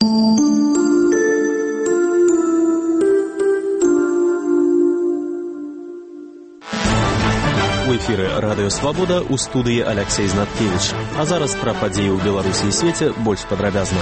У эфіры радыё «Свабода», у студыі Алексей Знаткевич. А зараз пра падзеі ў Беларусі і свеце больш падрабязна.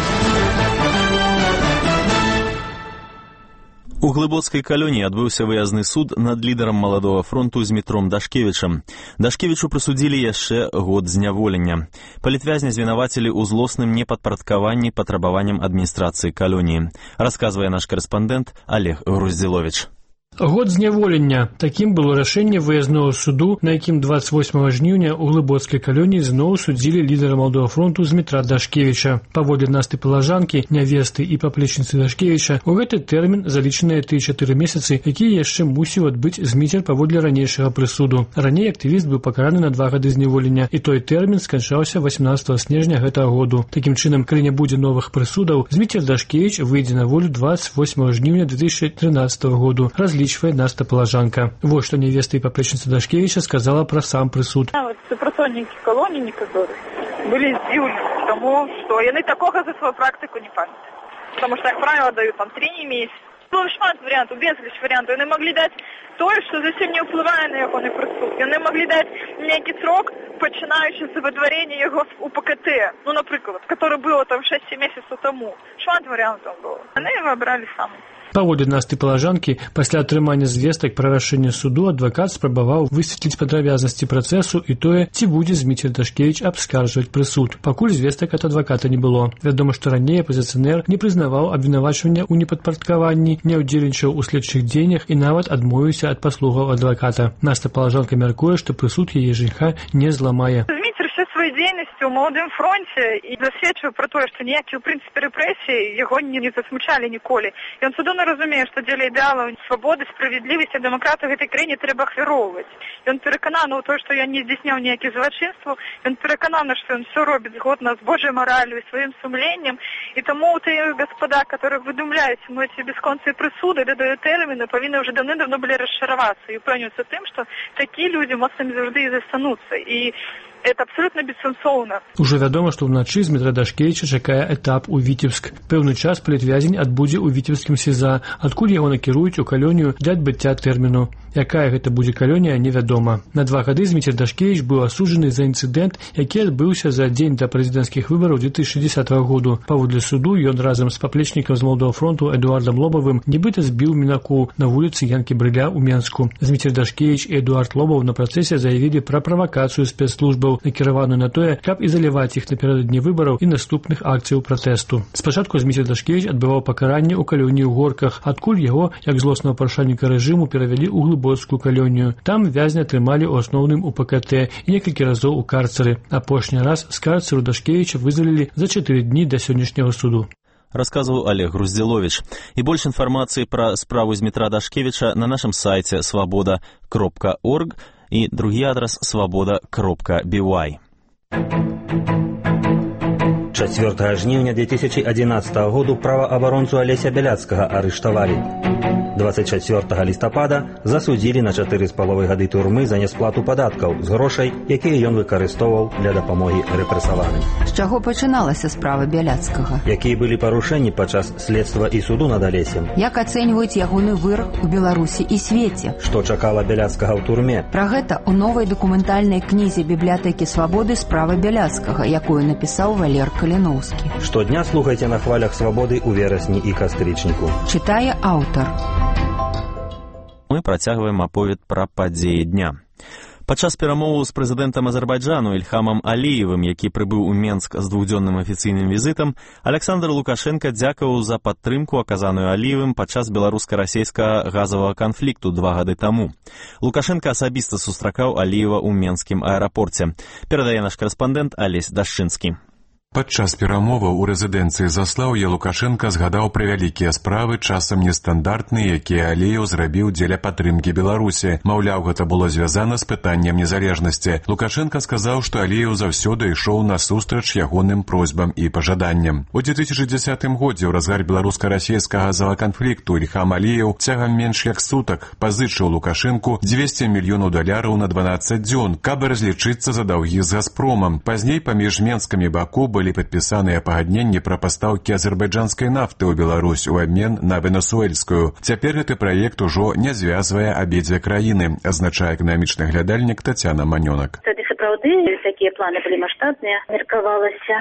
У Глыбоцкай калоніі адбыўся выязны суд над лідарам Маладога фронту Змітром Дашкевічам. Дашкевічу прысудзілі яшчэ год зняволення. Палітвязня звінавацілі ў злосным непадпарадкаванні патрабаванням адміністрацыі калоніі. Расказвае наш карэспандэнт Олег Груздзіловіч. Год зняволення. Такім было рашэнне выязнога суду, на якім 28 жніўня ў Глыбоцкай калоніі зноў судзілі лідара Маладога фронту Змітра Дашкевіча. Паводле Насты Палажанкі, нявесты і паплечніцы Дашкевіча, у гэты тэрмін залічаныя тыя 4 месяцы, якія яшчэ мусіў адбыць Зміцер паводле ранейшага прысуду. Раней актывіст быў пакараны на 2 гады зняволення, і той тэрмін сканчаўся 18 снежня гэтага году. Такім чынам, калі не будзе новых прысудаў, Зміцер Дашкевіч выйдзе на волю 28 жніўня 2013 году. Разлічвае Наста Палажанка. Вот што невеста і паплечніца Дашкевіча сказала пра сам прысуд. Супрацоўнікі калоніі некаторых былі здзіўлены тому, што яны такога за сваю практыку не памятаюць. Потому што, як правіла, даюць там 3 месяцы. Было шмат варыянтаў, безліч варыянтаў. Яны маглі даць тое, што зусім не ўплывае на ягоны прысуд. Яны маглі даць нейкі срок, пачынаючы з выдварення яго у ПКТ. Ну, напрыклад, который было там 6 месяцаў таму. Шмат варыянтаў было. Яны его абралі самі. Паводле Насты Палажанкі, пасля атрымання звестак пра рашэнне суду адвакат спрабаваў высветліць падрабязнасці працэсу і тое, ці будзе Зміцер Дашкевіч абскарджваць прысуд. Пакуль звестак ад адваката не было. Вядома, што раней апазіцыянер не прызнаваў абвінавачвання ў непадпарадкаванні, не ўдзельнічаў у следчых дзеяннях і нават адмовіўся ад паслугаў адваката. Наста Палажанка мяркуе, што прысуд яе жаніха не зламае. Сваёй дзейнасцю ў Маладым фронце і засведчыў пра тое, што ніякія, ў прынцыпе, рэпрэсіі яго не засмучалі ніколі. Ён цудоўна разумее, што дзеля ідэалаў свабоды, справядлівасці, дэмакратыі гэтай краіне трэба ахвяроўваць. Ён перакананы ў тое, што ён не здзяйсняў ніякіх злачынстваў, ён перакананы, што ён все робіць згодна з Божай мараллю і сваім сумленнем, і таму тыя гаспада, которые выдумляюць эти бесконцыя прысуды, дадаюць тэрміны, павінны ўжо даўным-даўно былі расчаравацца і упэўніцца тым, што такія людзі моцнымі заўжды і застануцца. І это абсолютно бессэнсоўна. Ужо вядома, што ўначы Змітра Дашкевіча чакае этап у Віцебск. Пэўны час палітвязень адбудзе ў віцебскім СІЗА, адкуль яго накіруюць у калонію для адбыцця тэрміну. Якая гэта будзе калонія, невядома. На 2 гады Зміцер Дашкевіч быў асуджаны за інцыдэнт, які адбыўся за дзень да прэзідэнцкіх выбараў 2010 году. Паводле суду ён разам з паплечнікам з Маладога фронту Эдуардам Лобавым нібыта збіў мінаку на вуліцы Янкі Брыля ў Менску. Зміцер Дашкевіч і Эдуард Лобаў на працэсе заявілі пра правакацыю спецслужбаў, накіраваную на тое, каб ізаляваць іх напярэдадні выбараў і наступных акцыяў пратэсту. Спачатку Зміцер Дашкевіч адбываў пакаранне ў калоніі ў Горках, адкуль яго, як злоснага парушальніка рэжыму, перавялі ў Глыбоцкую калонію. Там вязня трымалі ў асноўным у ПКТ і некалькі разоў у карцары. Апошні раз з карцару Дашкевіча вызвалілі за 4 дні да сённяшняга суду. Расказваў Олег Груздзіловіч. І больш інфармацыі пра справу Змітра Дашкевіча на нашым сайце свабода.орг і другі адрас свабода.by. 4 жніўня 2011 году праваабаронцу Алеся Бяляцкага арыштавалі. 24 лістапада засудзілі на 4,5 гады турмы за несплату падаткаў з грошай, якія ён выкарыстоўваў для дапамогі рэпрэсаваным. З чаго пачыналася справа Бяляцкага? Якія былі парушэнні падчас следства і суду над Алесем? Як ацэньваюць ягоны вырак у Беларусі і свеце? Што чакала Бяляцкага ў турме? Пра гэта ў новай дакументальнай кнізе бібліятэкі Свабоды «Справа Бяляцкага», якую напісаў Валер Каліноўскі. Штодня слухайце на хвалях Свабоды ў верасні і кастрычніку. Чытае аўтар. Мы працягваем аповед пра падзеі дня. Падчас перамоваў з прэзідэнтам Азербайджану Ільхамам Аліевым, які прыбыў у Менск з 2-дзённым афіцыйным візітам, Александр Лукашенка дзякаваў за падтрымку, аказаную Аліевым падчас беларуска-расейскага газавага канфлікту 2 гады таму. Лукашенка асабіста сустракаў Аліева ў Менскім аэрапорце. Перадае наш карэспандэнт Алесь Дашчынскі. Падчас перамоваў у рэзідэнцыі Заслаўя Лукашенка згадаў пра вялікія справы, часам нестандартныя, якія Аліеў зрабіў дзеля падтрымкі Беларусі. Маўляў, гэта было звязана з пытаннем незалежнасці. Лукашенка сказаў, што Аліеў заўсёды ішоў насустрач ягоным просьбам і пажаданням. У 2010 годзе ў разгар беларуска-расейскага газавага канфлікту Ільхам Аліеў цягам менш як сутак пазычыў Лукашенку $200 мільёнаў на 12 дзён, каб разлічыцца за даўгі з Газпромам. Пазней паміж менскамі баку былі былі падпісаныя пагадненні пра пастаўкі азербайджанскай нафты ў Беларусь у абмен на венесуэльскую. Цяпер гэты праект ужо не звязвае абедзве краіны, азначае эканамічны глядальнік Тацяна Манёнак. Сапраўды, такія планы былі маштабныя. Меркавалася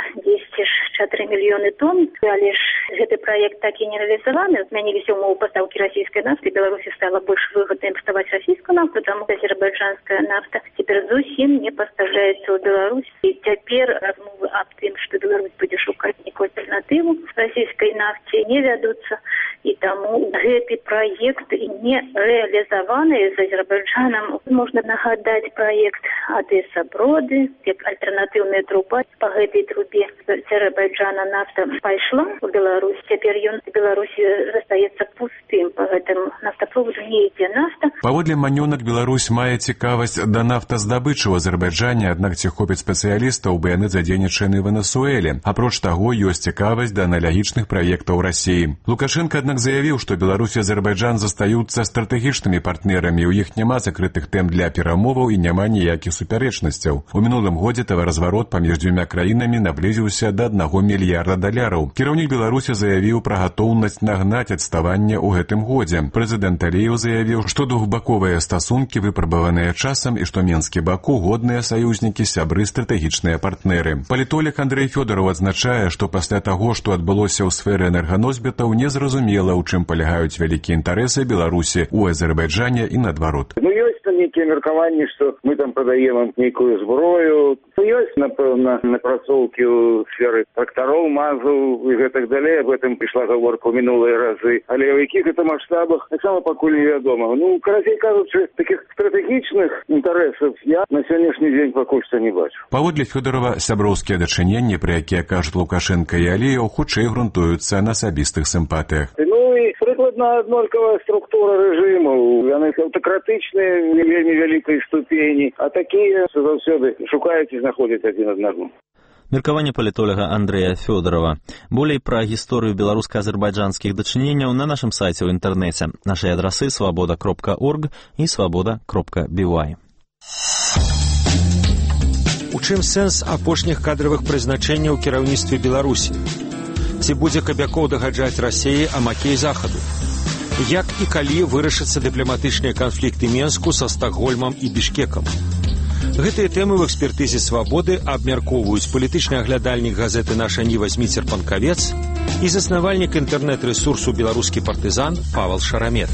10,4 мільёны тонн, але ж гэты праект так і не рэалізаваны. Змяніліся ўмовы пастаўкі расійскай нафты. Беларусі стала больш выгодна імпартаваць расійскую нафту, таму азербайджанская нафта цяпер зусім не пастаўляецца ў Беларусь. І цяпер размовы аб тым, што Беларусь будзе шукаць нейкую альтэрнатыву расійскай нафце, не вядуцца. І таму гэты праект не рэалізаваны з Азербайджанам. Можна нагадаць праект Одесса-Броды, як альтэрнатыўная труба. Па гэтай трубе з Азербайджана нафта пайшла ў Беларусь. Цяпер ён в Беларусі застаецца пустым. Па гэтым нафтаправоду не ідзе нафта. Паводле Манёнак, Беларусь мае цікавасць да нафтаздабычы ў Азербайджане, аднак ці хопіць спецыялістаў, бы яны задзейнічаны ў Венесуэле. Апроч таго, ёсць цікавасць да аналагічных праектаў Расіі. Лукашенко, аднак, заявіў, што Беларусь і Азербайджан застаюцца стратэгічнымі партнерамі, у іх няма закрытых тэм для перамоваў і няма ніякіх супярэчнасцяў. У мінулым годзе таваразварот паміж дзвюма краінамі наблізіўся да $1 мільярда. Кіраўнік Беларусі заявіў пра гатоўнасць нагнаць адставанне ў гэтым годзе. Прэзідэнт Аліеў заявіў, што двухбаковыя стасункі выпрабаваныя часам і што Менск і Баку годныя саюзнікі, сябры, стратэгічныя партнеры. Палітолог Андрэй Фёдораў адзначае, што пасля таго, што адбылося ў сферы энерганосьбітаў, незразумела, у чым палягаюць вялікія інтарэсы Беларусі ў Азербайджане і наадварот. Ёсць там нейкія меркаванні, што мы там прадаем нейкую зброю. Ёсць, напэўна, напрацоўкі ў сферы трактароў, мазаў і гэтак далей. Аб гэтым прыйшла гаворка ў мінулыя разы. Але ў якіх гэта маштабах таксама пакуль невядома. Карацей кажучы, такіх стратэгічных інтарэсаў я на сённяшні дзень пакуль што не бачу. Паводле Фёдорова, сяброўскія дачыненні, пра якія кажуць Лукашенка і Аліеў, хутчэй грунтуюцца на асабістых сімпатыях. І прыкладна аднолькавая структура рэжымаў. Яны аўтакратычныя, вельмі вялікай ступені, а такія заўсёды шукаюць і знаходзяць адзін аднаго. Меркаванне палітолага Андрэя Фёдорова. Болей пра гісторыю беларуска-азербайджанскіх дачыненняў на нашым сайце ў інтэрнэце. Нашы адрасы свабода.орг і свабода.by. У чым сэнс апошніх кадравых прызначэнняў у кіраўніцтве Беларусі? Ці будзе Кабякоў дагаджаць Расіі а макей захаду? Як і калі вырашацца дыпламатычныя канфлікты Менску са Стакгольмам і Бішкекам? Гэтыя тэмы ў экспертызе «Свабоды» абмяркоўваюць палітычны аглядальнік газеты «Наша Ніва» Зміцер Панкавец і заснавальнік інтэрнэт-рэсурсу «Беларускі партызан» Павел Шарамет.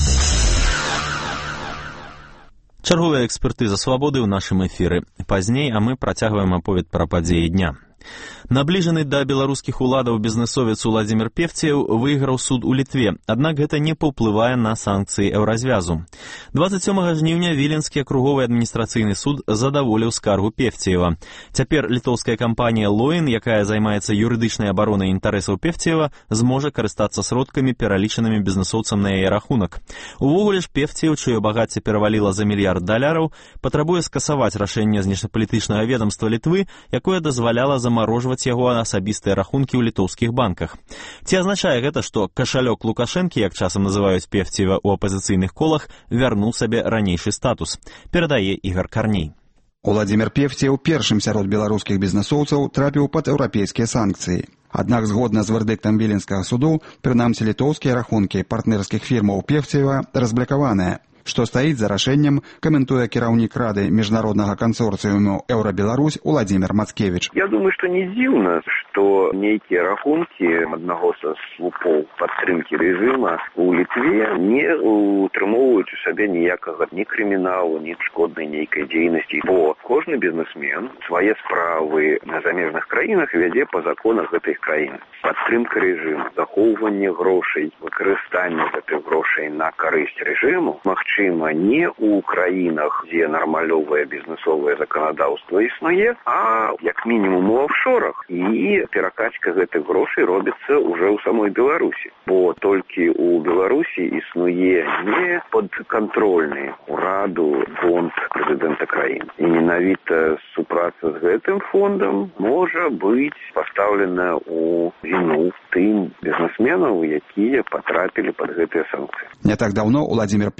Чарговая экспертыза «Свабоды» ў нашым эфіры. Пазней, а мы працягваем аповед пра падзеі дня. Набліжаны да беларускіх уладаў бізнэсовец Уладзімір Певцеў выйграў суд у Літве, аднак гэта не паўплывае на санкцыі еўразвязу. 27 жніўня Віленскі акруговы адміністрацыйны суд задаволіў скаргу Певцеева. Цяпер літоўская кампанія «Лоін», якая займаецца юрыдычнай абаронай інтарэсаў Певцеева, зможа карыстацца сродкамі, пералічанымі бізнэсоўцам на яе рахунак. Увогуле ж Певцеў, чыё багацце пераваліла за $1 мільярд, патрабуе скасаваць рашэнне знешнапалітычнага ведамства Літвы, якое дазваляла замарожваць яго асабістыя рахункі ў літоўскіх банках. Ці азначае гэта, што кашалёк Лукашэнкі, як часам называюць Певцеева ў апазіцыйных колах, вярнуў сабе ранейшы статус? Перадае Ігар Карней. Уладзімір Певцеў першым сярод беларускіх бізнэсоўцаў трапіў пад еўрапейскія санкцыі. Аднак, згодна з вердыктам Віленскага суду, прынамсі літоўскія рахункі партнерскіх фірмаў Певцеева разблакаваныя. Што стаіць за рашэннем, каментуе кіраўнік Рады міжнароднага кансорцыуму «Еўрабеларусь» Уладзімір Мацкевіч. Я думаю, што не дзіўна, што нейкія рахункі аднаго са слупоў падтрымкі рэжыма ў Літве не утрымоўваюць у сабе ніякага ні крыміналу, ні шкоднай нейкай дзейнасці. Бо кожны бізнесмен свае справы на замежных краінах вядзе па законах гэтых краін. Падтрымка рэжыму, захоўванне грошай, выкарыстанне гэтых грошай на карысць рэжыму магчыма не ў краінах, дзе нармалёвае бізнесовае заканадаўства існуе, а як мінімум у офшорах. І перакачка гэтых грошай робіцца ўжо ў самой Беларусі. Бо толькі ў Беларусі існуе не падкантрольны ўраду фонд прэзідэнта краіны. І менавіта супраца з гэтым фондам можа быць пастаўлена ў віну тым бізнесменаў, якія патрапілі пад гэтыя санкцыі. Не так даўно Уладзімір Певцеў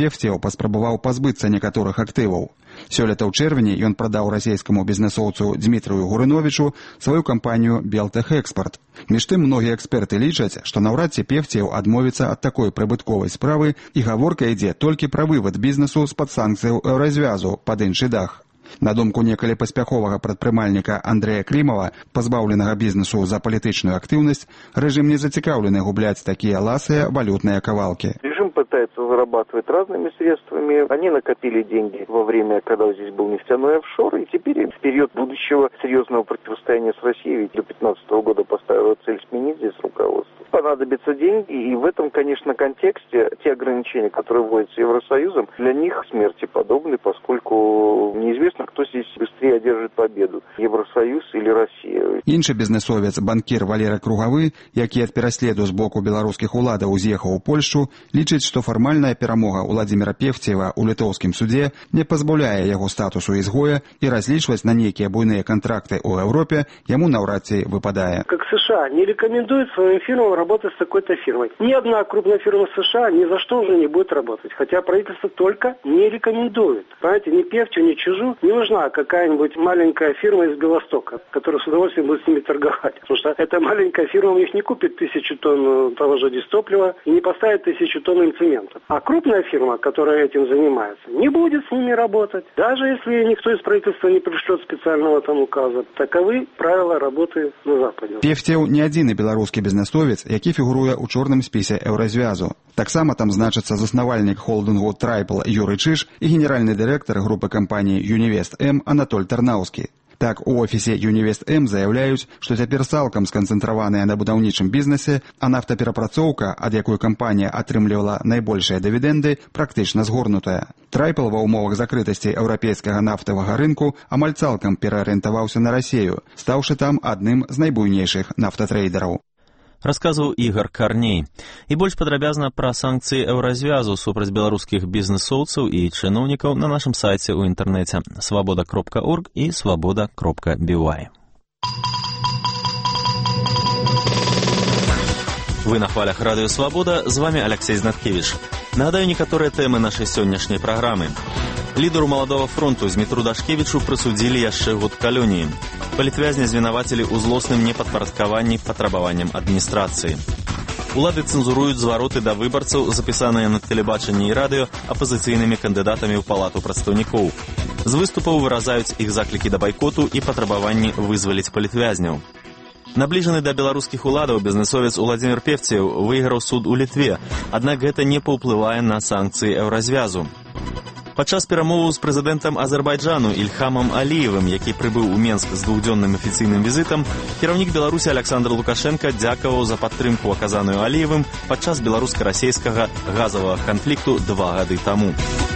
паспрабаваў пазбыцца некаторых актываў. Сёлета ў чэрвені ён прадаў расійскаму бізнесоўцу Дмітрыю Гурыновічу сваю кампанію «Белтэхэкспарт». Між тым, многія эксперты лічаць, што наўрад ці Певцеў адмовіцца ад такой прыбытковай справы, і гаворка ідзе толькі пра вывад бізнесу з-пад санкцыяў еўразвязу пад іншы дах. На думку некалі паспяховага прадпрымальніка Андрэя Клімава, пазбаўленага бізнесу за палітычную актыўнасць, рэжым не зацікаўлены губляць такія ласыя валютныя кавалкі. Режим пытается зарабатывать разными средствами. Они накопили деньги во время, когда здесь был нефтяной офшор, и теперь в период будущего серьезного противостояния с Россией, ведь до 2015 года поставила цель сменить здесь руководство. Понадобятся деньги, и в этом, конечно, контексте те ограничения, которые вводятся Евросоюзом, для них смерти подобны, поскольку неизвестно, кто здесь быстрее одержит победу, Евросоюз или Россия. Іншы бізнесовец, банкір Валерый Кругавы, які ад пераследу з боку беларускіх уладаў з'ехаў у Польшу, лічыць, што фармальная перамога Владзіміра Певцева ў літоўскім судзе не пазбаўляе яго статусу ізгоя, і разлічваць на нейкія буйныя контракты ў Еўропе яму наўрад ці выпадае. Как США не рекомендует своим фирмам работать с такой-то фирмой. Ни одна крупная фирма США ни за что уже не будет работать, хотя правительство только не рекомендует. Понимаете, ни Певцеву, ни Чижу не нужна какая-нибудь маленькая фирма из Белостока, которая с удовольствием будет с ними торговать. Потому что эта маленькая фирма у них не купит 1000 тонн того же дистоплива и не поставит 1000 тонн им цемента. А крупная фирма, которая этим занимается, не будет с ними работать. Даже если никто из правительства не пришлет специального там указа. Таковы правила работы на Западе. Певцев не адзіны беларускі бізнесовец, які фігуруе ў чорным спісе Еўразвязу. Таксама там значыцца заснавальнік холдынгу Трайпл Юрый Чиж і генеральны дырэктар групы кампаній Юнівест М Анатоль Тарнаўскі. Так, у офісе Юнівест М заяўляюць, што цяпер цалкам сканцэнтраваныя на будаўнічым бізнесе, а нафтаперапрацоўка, ад якой кампанія атрымлівала найбольшыя дывідэнды, практычна згорнутая. Трайпл ва ўмовах закрытасці еўрапейскага нафтавага рынку амаль цалкам пераарыентаваўся на Расію, стаўшы там адным з найбуйнейшых нафтатрейдераў. Расказваў Ігор Карней. І больш падрабязна пра санкцыі Еўразвязу супраць беларускіх бізнесоўцаў і чыноўнікаў на нашым сайце ў інтэрнэце свабода.орг і свабода.by. Вы на хвалях радыё Свабода, з вами Алексей Знаткевич. Нагадаю некаторыя тэмы нашай сённяшняй праграмы. Лідару Маладога фронту Змітру Дашкевічу прысудзілі яшчэ год калоніі. Палітвязня звінавацілі ў злосным непадпарадкаванні патрабаванням адміністрацыі. Улады цэнзуруюць звароты да выбарцаў, запісаныя на тэлебачанні і радыё апазіцыйнымі кандыдатамі ў палату прадстаўнікоў. З выступаў выразаюць іх заклікі да байкоту і патрабаванні вызваліць палітвязняў. Набліжаны да беларускіх уладаў бізнесовец Владзімір Певцеў выйграў суд у Літве, аднак гэта не паўплывае на санкцыі Еўразвязу. Падчас перамоваў з прэзідэнтам Азербайджану Ільхамам Аліевым, які прыбыў у Менск з двухдзённым афіцыйным візітам, кіраўнік Беларусі Александр Лукашенко дзякаваў за падтрымку, аказаную Аліевым падчас беларуска-расейскага газавага канфлікту 2 гады таму.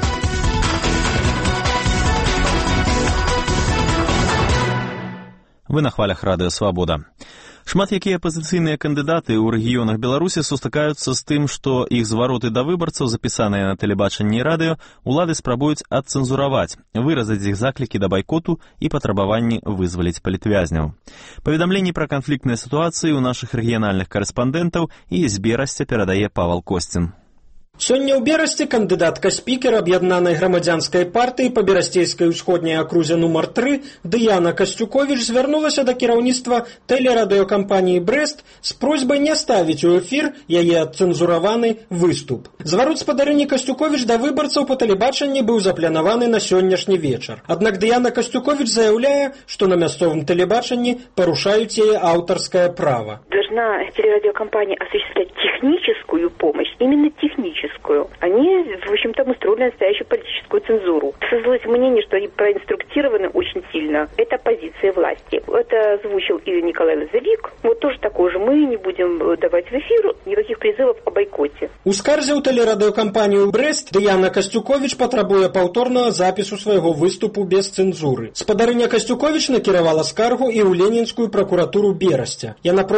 Вы на хвалях радыё Свабода. Шмат якія апазіцыйныя кандыдаты ў рэгіёнах Беларусі сустракаюцца з тым, што іх звароты да выбарцаў, запісаныя на тэлебачанні і радыё, улады спрабуюць адцэнзураваць, выразаць іх заклікі да байкоту і патрабаванні вызваліць палітвязняў. Паведамленні пра канфліктныя сітуацыі ў нашых рэгіянальных карэспандэнтаў і з Берасця перадае Павал Косцін. Сёння ў Берасці кандыдатка спікера аб'яднанай грамадзянскай партыі па берасцейскай усходняй акрузе нумар 3 Дыяна Касцюковіч звярнулася да кіраўніцтва тэлерадыёкампаніі «Брэст» з просьбай не ставіць у эфір яе адцэнзураваны выступ. Зварот спадарыні Касцюковіч да выбарцаў па тэлебачанні быў запланаваны на сённяшні вечар. Аднак Дыяна Касцюковіч заяўляе, што на мясцовым тэлебачанні парушаюць яе аўтарскае права. Должна телерадиокомпания осуществлять техническую помощь, именно техническую. Они, в общем-то, устроили настоящую политическую цензуру. Создалось мнение, что они проинструктированы очень сильно. Это позиция власти. Это озвучил и Николай Лозовик. Вот тоже такое же. Мы не будем давать в эфир никаких призывов о бойкоте. У скарзе ў тэлерадыёкампанію «Брэст» Дыяна Касцюковіч патрабуе паўторнага запісу свайго выступу без цэнзуры. Спадарыня Касцюковіч накіравала скаргу і ў Ленінскую пракуратуру Берасця. Яна просіць разабрацца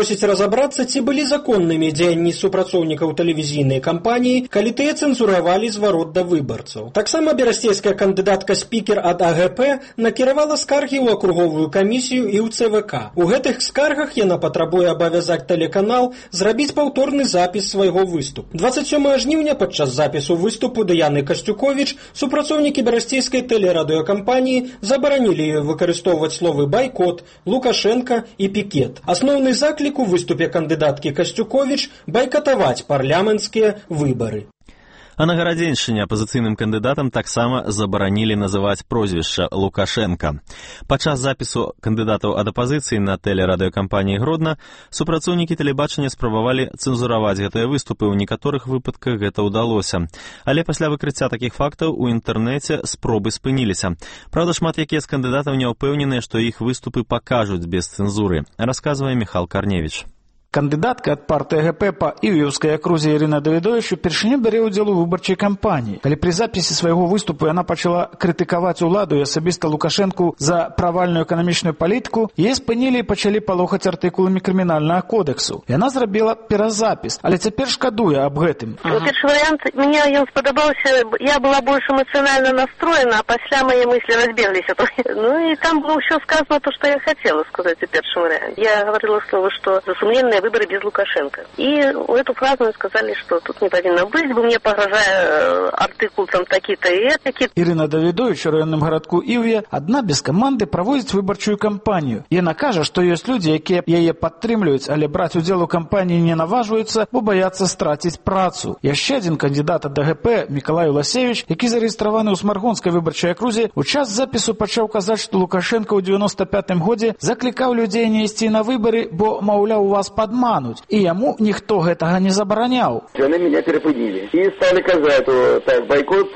разабрацца, ці былі законнымі дзеянні супрацоўнікаў тэлевізійнай кампаніі, калі тыя цэнзуравалі зварот да выбарцаў. Таксама берасцейская кандыдатка-спікер ад АГП накіравала скаргі ў акруговую камісію і ў ЦВК. У гэтых скаргах яна патрабуе абавязаць тэлеканал зрабіць паўторны запіс свайго выступу. 27 жніўня падчас запісу выступу Дыяны Касцюковіч супрацоўнікі берасцейскай тэлерадыёкампаніі забаранілі ёй выкарыстоўваць словы «байкот», «Лукашенко» і «пікет». Асноўны заклік у выступе кандыдаткі Касцюковіч – байкатаваць парламенцкія выбары. А на Гарадзеншчыне апазіцыйным кандыдатам таксама забаранілі называць прозвішча Лукашенка. Падчас запісу кандыдатаў ад апазіцыі на тэлерадыёкампаніі Гродна супрацоўнікі тэлебачання спрабавалі цэнзураваць гэтыя выступы, у некаторых выпадках гэта ўдалося. Але пасля выкрыцця такіх фактаў у інтэрнэце спробы спыніліся. Праўда, шмат якія з кандыдатаў не ўпэўненыя, што іх выступы пакажуць без цэнзуры, расказвае Міхал Карневіч. Кандыдатка ад партыі ГП па Іўеўскай акрузе Ірына Давідовіч упершыню бярэ ўдзел у выбарчай кампаніі. Калі пры запісе свайго выступу яна пачала крытыкаваць уладу і асабіста Лукашэнку за правальную эканамічную палітыку, яе спынілі і пачалі палохаць артыкуламі крымінальнага кодексу. Яна зрабіла перазапіс, але цяпер шкадуе аб гэтым. Першы варыянт, мне ён спадабаўся, я была больш эмацыянальна настроена, а пасля мае мыслі разбегліся. Ну і там было ўсё сказано то, што я хацела сказаць у першым варыянте. Я говорила слово, што за сумленныя выборы без Лукашенко. И эту фразу сказали, что тут не повинно быть, бо мне погрожая артикул там такі-то и этакі. Ірына Давідовіч у раённым гарадку Іўе адна без каманды праводзіць выбарчую кампанію. Яна кажа, што ёсць людзі, якія яе падтрымліваюць, але браць удзел у кампаніі не наважваюцца, бо баяцца страціць працу. Яшчэ адзін кандыдат ад ДГП Мікалай Уласевіч, які зарэгістраваны ў Смаргонскай выбарчай акрузе, у час запісу пачаў казаць, што Лукашенко ў 95-м годзе заклікаў людзей не ісці на выбары, бо, маўляў, у вас падмануць, і яму ніхто гэтага не забараняў. Яны меня перапынілі і сталі казаць, так, байкот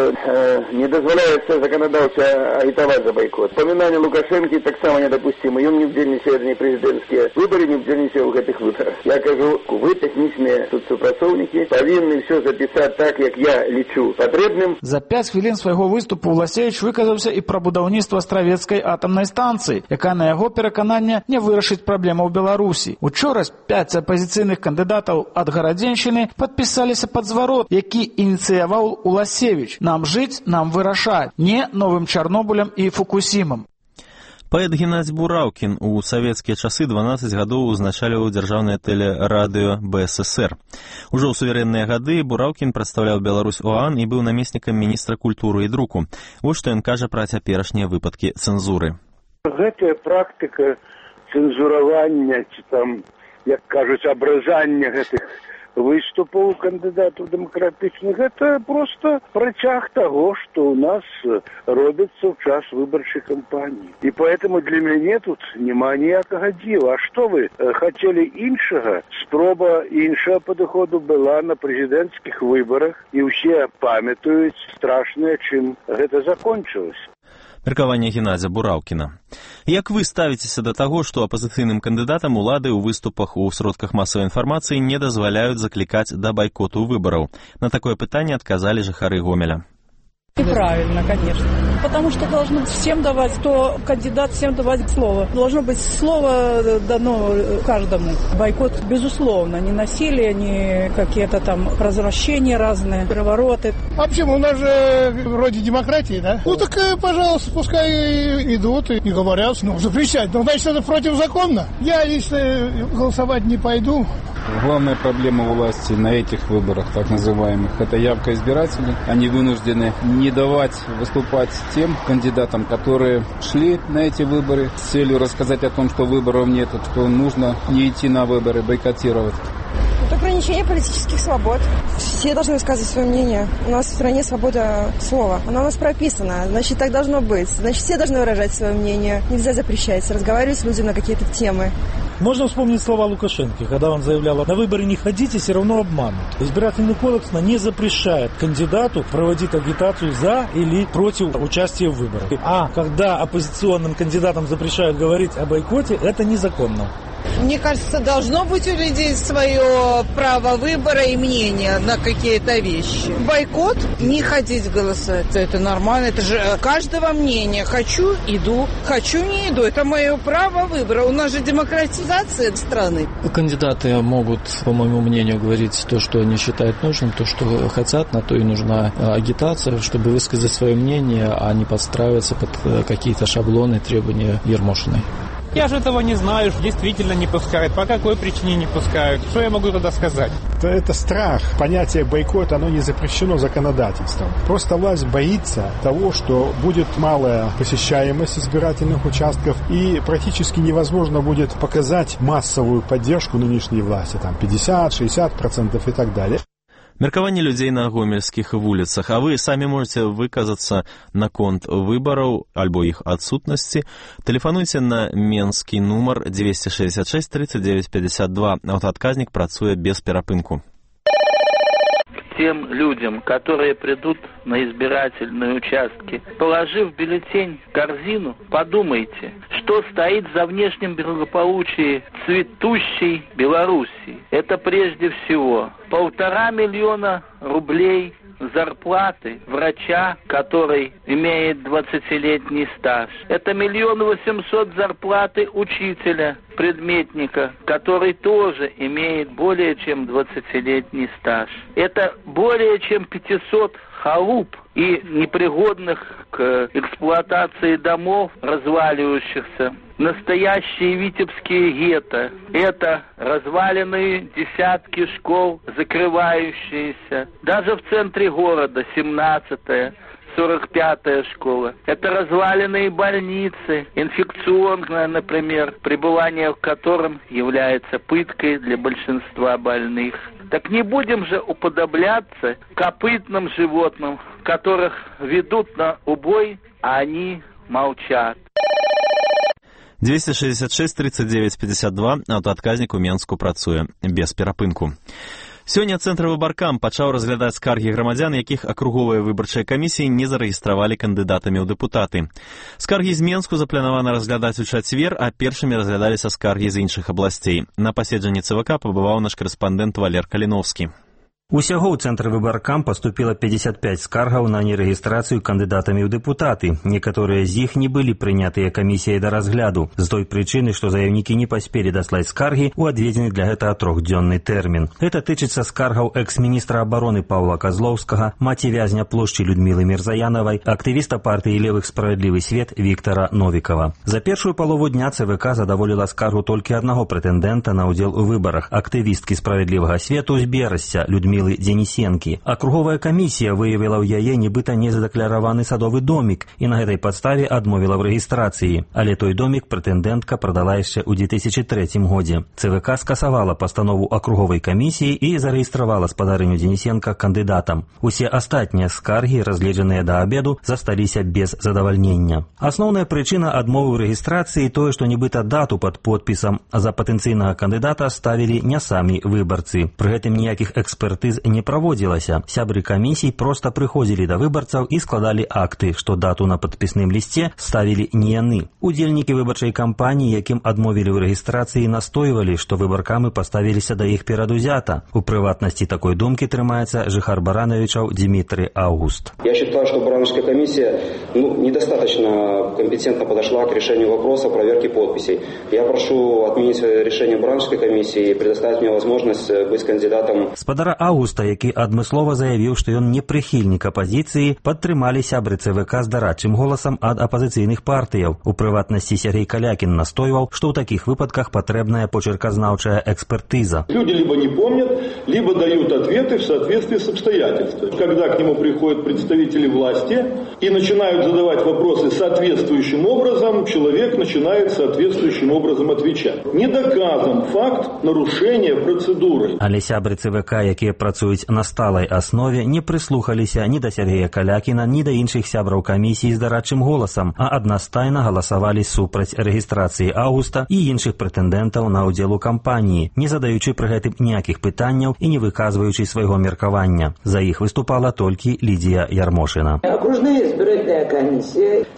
не дазваляецца заканадаўца агітаваць за байкот. Памінанне Лукашэнкі таксама недапустимо. Ён не ўдзельнічае не прэзідэнцкія выбары, не ўдзельнічае ў гэтых выбарах. Я кажу, вы тэхнічныя тут супрацоўнікі павінны ўсё запісаць так, як я лічу патрэбным. За 5 хвілін свайго выступу Уласевіч выказаўся і пра будаўніцтва Астравецкай атамнай станцыі, якая на яго перакананне не вырашыць праблему ў Беларусі. Учора 5 апазіцыйных кандыдатаў ад Гарадзеншчыны падпісаліся пад зварот, які ініцыяваў Уласевіч. Нам жыць, нам вырашаць, не новым Чарнобылем і Фукусімам. Паэт Геннадзь Бураўкін у савецкія часы 12 гадоў узначаліваў дзяржаўнае тэлерадыё БССР. Ужо ў суверэнныя гады Бураўкін прадстаўляў Беларусь ОАН і быў намеснікам міністра культуры і друку. Вось што ён кажа пра цяперашнія выпадкі цэнзуры. Гэтая практыка цэнзуравання ці там, як кажуць, абразання гэтых выступаў кандыдатаў дэмакратычных, гэта проста працяг таго, што ў нас робіцца ў час выбарчай кампаніі. І поэтому для мяне тут няма ніякага дзіва. А што вы хацелі іншага? Спроба іншага падыходу была на прэзідэнцкіх выбарах, і ўсе памятаюць страшнае, чым гэта закончылася. Меркаванне Геннадзя Бураўкіна. Як вы ставіцеся да таго, што апазіцыйным кандыдатам улады ў выступах у сродках масавай інфармацыі не дазваляюць заклікаць да байкоту выбараў? На такое пытанне адказалі жыхары Гомеля. Неправильно, конечно. Потому что должно всем давать, кто кандидат, всем давать слово. Должно быть слово дано каждому. Бойкот, безусловно, не насилие, не какие-то там развращения разные, перевороты. А почему? У нас же вроде демократии, да? Ну так, пожалуйста, пускай идут и говорят, запрещать. Ну, значит, это противозаконно. Я лично голосовать не пойду. Главная проблема власти на этих выборах, так называемых, это явка избирателей. Они вынуждены не давать выступать тем кандидатам, которые шли на эти выборы с целью рассказать о том, что выборов нет, что нужно не идти на выборы, бойкотировать. Это ограничение политических свобод. Все должны высказывать свое мнение. У нас в стране свобода слова. Она у нас прописана. Значит, так должно быть. Значит, все должны выражать свое мнение. Нельзя запрещать, разговаривать с людьми на какие-то темы. Можно вспомнить слова Лукашенко, когда он заявлял: на выборы не ходите, все равно обманут. Избирательный кодекс не запрещает кандидату проводить агитацию за или против участия в выборах. А когда оппозиционным кандидатам запрещают говорить о бойкоте, это незаконно. Мне кажется, должно быть у людей свое право выбора и мнения на какие-то вещи. Бойкот, не ходить голосовать, это нормально, это же каждого мнения. Хочу – иду, хочу – не иду. Это мое право выбора. У нас же демократизация страны. Кандидаты могут, по моему мнению, говорить то, что они считают нужным, то, что хотят, на то и нужна агитация, чтобы высказать свое мнение, а не подстраиваться под какие-то шаблоны, требования Ермошиной. Я же этого не знаю, действительно не пускают. По какой причине не пускают? Что я могу тогда сказать? Это страх. Понятие бойкота, оно не запрещено законодательством. Просто власть боится того, что будет малая посещаемость избирательных участков и практически невозможно будет показать массовую поддержку нынешней власти, там 50-60% и так далее. Меркаванне людзей на гомельскіх вуліцах, а вы самі можете выказацца наконт выбараў альбо іх адсутнасці. Тэлефануйце на менскі нумар 266 39 52. Аўтаадказнік працуе без перапынку. Тем людям, которые придут на избирательные участки, положив бюллетень в корзину, подумайте, что стоит за внешним благополучием цветущей Белоруссии. Это прежде всего 1,5 миллиона рублей зарплаты врача, который имеет 20-летний стаж. Это 1 800 000 зарплаты учителя, предметника, который тоже имеет более чем 20-летний стаж. Это более чем 500 халуп и непригодных к эксплуатации домов, разваливающихся. Настоящие витебские гетто. Это разваленные десятки школ, закрывающиеся. Даже в центре города 17-я, 45-я школа. Это разваленные больницы, инфекционная, например, пребывание в котором является пыткой для большинства больных. Так не будем же уподобляться копытным животным, которых ведут на убой, а они молчат. 266 39 52. Аўтаадказнік у Менску працуе без перапынку. Сёння Цэнтр выбаркам пачаў разглядаць скаргі грамадзян, якіх акруговыя выбарчыя камісіі не зарэгістравалі кандыдатамі ў дэпутаты. Скаргі з Менску запланавана разглядаць у чацвер, а першымі разглядаліся скаргі з іншых абласцей. На паседжанні ЦВК пабываў наш карэспандэнт Валер Каліновскі. Усяго ў Цэнтр выбаркам паступіла 55 скаргаў на нерэгістрацыю кандыдатамі ў дэпутаты. Некаторыя з іх не былі прынятыя камісіяй да разгляду, з той прычыны, што заяўнікі не паспелі даслаць скаргі ў адведзены для гэтага 3-дзённы тэрмін. Гэта тычыцца скаргаў экс-міністра абароны Паўла Казлоўскага, маці вязня плошчы Людмілы Мірзаянавай, актывіста партыі левых «Справядлівы свет» Віктара Новікава. За першую палову дня ЦВК задаволіла скаргу толькі аднаго прэтэндэнта на ўдзел у выбарах – актывісткі «Справядлівага свету» з Берасця Людмілы Денисенкі. Акруговая камісія выявіла ў яе нібыта незадакляраваны садовы домік і на гэтай падставе адмовіла ў рэгістрацыі. Але той домік прэтэндэнтка прадала яшчэ ў 2003 годзе. ЦВК скасавала пастанову акруговай камісіі і зарэгістравала спадарыню Денисенка кандыдатам. Усе астатнія скаргі, разгледжаныя да абеду, засталіся без задавальнення. Асноўная прычына адмовы ў рэгістрацыі тое, што нібыта дату пад подпісам за патэнцыйнага кандыдата ставілі не самі выбарцы. Пры гэтым ніякіх экспертыз не праводзілася. Сябры камісій проста прыходзілі да выбарцаў і складалі акты, што дату на падпісным лісце ставілі не яны. Удзельнікі выбарчай кампаніі, якім адмовілі ў рэгістрацыі, настойвалі, што выбаркамы паставіліся да іх перадузята. У прыватнасці такой думкі трымаецца жыхар Барановичаў Дмитрий Август. Я считаю, что Барановичская комиссия недостаточно компетентно подошла к решению вопроса проверки подписей. Я прошу отменить решение Барановичской комиссии и предоставить мне возможность быть кандидатом. Спадара Августа, які адмыслова заявіў, што ён не прыхільнік апазіцыі, падтрымалі сябры ЦВК з дарадчым голасам ад апазіцыйных партыяў. У прыватнасці Сергей Калякін настойваў, што ў такіх выпадках патрэбная почерказнаўчая экспертыза. Люди либо не помнят, либо дают ответы в соответствии с обстоятельствами. Когда к нему приходят представители власти и начинают задавать вопросы соответствующим образом, человек начинает соответствующим образом отвечать. Не доказан факт нарушения процедуры. Але сябры ЦВК, якія працуюць на сталай аснове, не прыслухаліся ні да Сергея Калякіна, ні да іншых сябраў камісіі з дарадчым голасам, а аднастайна галасавалі супраць рэгістрацыі Августа і іншых прэтэндэнтаў на ўдзел у кампаніі, не задаючы пры гэтым ніякіх пытанняў і не выказваючы свайго меркавання. За іх выступала толькі Лідія Ярмошина. Окружная избирательная комиссия четко провела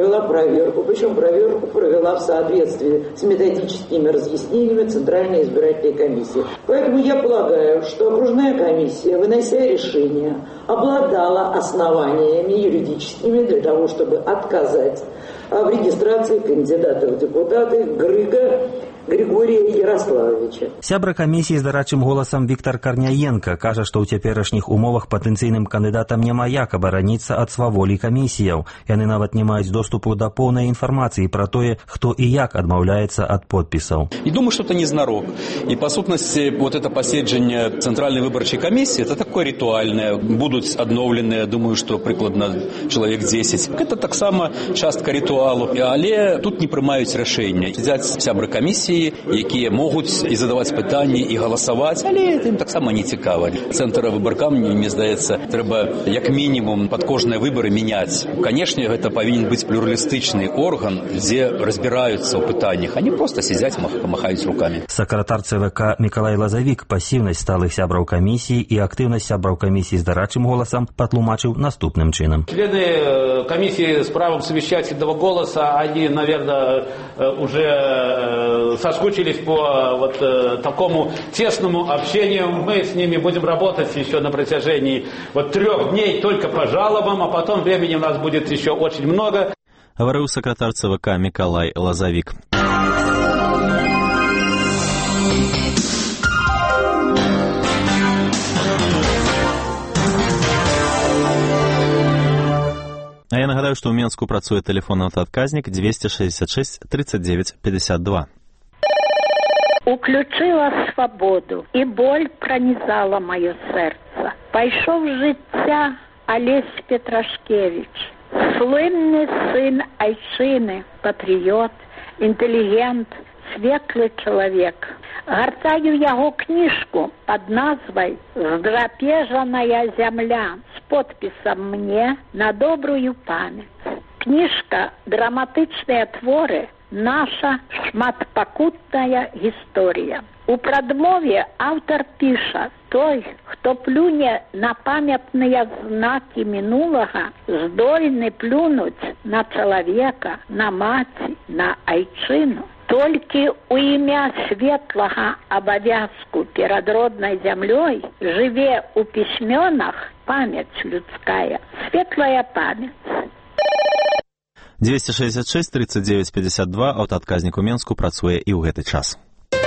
провела проверку, причем проверку провела в соответствии с методическими разъяснениями Центральной избирательной комиссии. Поэтому я полагаю, что окружная комиссия, вынося решение, обладала основаниями юридическими для того, чтобы отказать в регистрации кандидата в депутаты Грыга Григория Ярославовича. Сябра камісіі з дарачым голасам Віктор Карняенко кажа, што ў цяперашніх умовах патэнцыйным кандыдатам няма як абараніцца ад сваволі камісіяў. Яны нават не маюць доступу да поўнай інфармацыі пра тое, хто і як адмаўляецца ад подпісаў. И думаю, что это не знарок. И по сутности вот это поседжение Центральной выборчей комиссии, это такое ритуальное. Будут обновлены, думаю, что прикладно человек 10. Это так само частка ритуалу. Але тут не приймають рішення. Сидять сябри комісії, які можуть і задавати питання, і голосувати, але їм так само не цікаво. Центр виборкам, мені здається, треба як мінімум під кожні вибори міняти. Звісно, це повинен бути плюралістичний орган, де розбираються у питаннях, а не просто сидять, махають руками. Сакратар ЦВК Миколай Лазавік пасіўнасць сталых сябраў камісіі і актыўнасць сябраў камісіі з дарачым голасам патлумачыў наступным чынам. Члены комиссии с правом совещательного голоса, они, наверное, уже соскучились по вот такому тесному общению. Мы с ними будем работать еще на протяжении 3 дней только по жалобам, а потом времени у нас будет еще очень много. Говорил сакратар ЦВК Миколай Лазавік. А я нагадаю, што ў Менску працуе тэлефонны аўтаадказнік 266 39 52. Уключила свободу, и боль пронизала мое сердце. Пайшов життя Олесь Петрашкевич, слынный сын Айчины, патриот, интеллигент, светлый человек. Гартаю яго книжку под назвой «Здрапежаная земля» с подписом «Мне на добрую память». Книжка «Драматичные творы. Наша шматпакутная гісторія». У прадмове аўтар піша: той, хто плюне на памятныя знакі мінулага, здольны плюнуць на чалавека, на маці, на айчыну. Толькі ў імя светлага абавязку перад роднай зямлёй жыве ў пісьмёнах памяць людская, светлая памяць. 266 39 52, аўтаадказнік у Менску працуе і ў гэты час.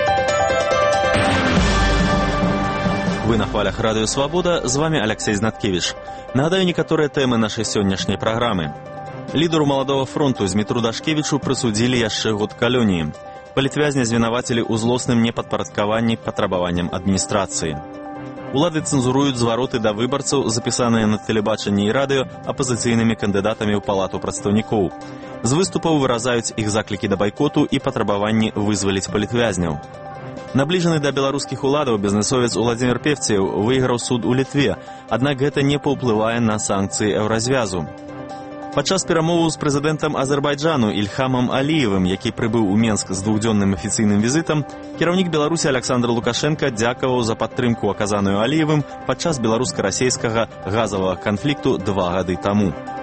Вы на хвалях Радыё Свабода, з вами Алексей Знаткевич. Нагадаю некаторыя тэмы нашай сённяшняй праграмы. Лідару маладога фронту Змітру Дашкевічу прысудзілі яшчэ год калоніі. Палітвязня звінавацілі ў злосным непадпарадкаванні патрабаванням адміністрацыі. Улады цэнзуруюць звароты да выбарцаў, запісаныя на тэлебачанні і радыё апазіцыйнымі кандыдатамі ў палату прадстаўнікоў. З выступаў выразаюць іх заклікі да байкоту і патрабаванні вызваліць палітвязняў. Набліжаны да беларускіх уладаў бізнэсовец Уладзімір Певцеў выйграў суд у Літве, аднак гэта не паўплывае на санкцыі еўразвязу. Падчас перамоваў з прэзідэнтам Азербайджану Ільхамам Аліевым, які прыбыў у Менск з 2-дзённым афіцыйным візітам, кіраўнік Беларусі Александр Лукашенко дзякаваў за падтрымку, аказаную Аліевым падчас беларуска-расейскага газавага канфлікту 2 гады таму.